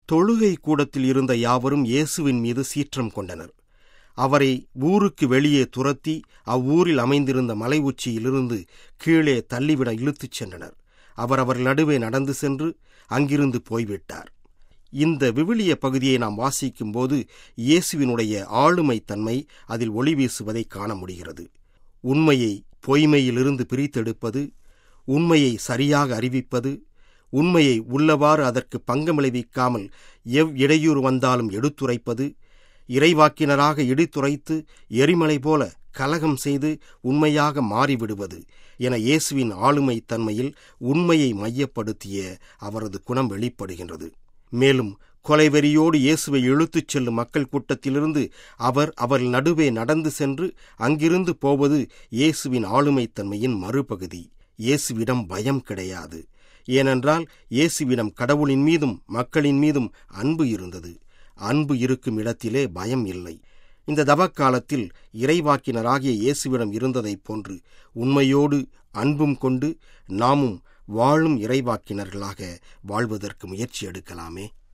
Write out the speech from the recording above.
தொழுகை கூடத்தில் இருந்த யாவரும் இயேசுவின் மீது சீற்றம் கொண்டனர். அவரை ஊருக்கு வெளியே துரத்தி அவ்வூரில் அமைந்திருந்த மலை உச்சியிலிருந்து கீழே தள்ளிவிட இழுத்துச் சென்றனர். அவர் நடுவே நடந்து சென்று அங்கிருந்து போய்விட்டார். இந்த விவிலிய பகுதியை நாம் வாசிக்கும்போது இயேசுவினுடைய ஆளுமை தன்மை அதில் ஒளி வீசுவதை காண முடிகிறது. உண்மையை பொய்மையிலிருந்து பிரித்தெடுப்பது, உண்மையை சரியாக அறிவிப்பது, உண்மையை உள்ளவாறு அதற்கு பங்கம் விளைவிக்காமல் இடையூறு வந்தாலும் எடுத்துரைப்பது, இறைவாக்கினராக இடித்துரைத்து எரிமலை போல கலகம் செய்து உண்மையாக மாறிவிடுவது என இயேசுவின் ஆளுமை தன்மையில் உண்மையை மையப்படுத்திய அவரது குணம் வெளிப்படுகின்றது. மேலும் கொலைவெறியோடு இயேசுவை இழுத்துச் செல்லும் மக்கள் கூட்டத்திலிருந்து அவர் நடுவே நடந்து சென்று அங்கிருந்து போவது இயேசுவின் ஆளுமை தன்மையின் மறுபகுதி. இயேசுவிடம் பயம் கிடையாது. ஏனென்றால் இயேசுவிடம் கடவுளின் மீதும் மக்களின் மீதும் அன்பு இருந்தது. அன்பு இருக்கும் இடத்திலே பயம் இல்லை. இந்த தவக்காலத்தில் இறைவாக்கினராகிய இயேசுவிடம் இருந்ததைப் போன்று உண்மையோடு அன்பும் கொண்டு நாமும் வாழும் இறைவாக்கினர்களாக வாழ்வதற்கு முயற்சி எடுக்கலாமே.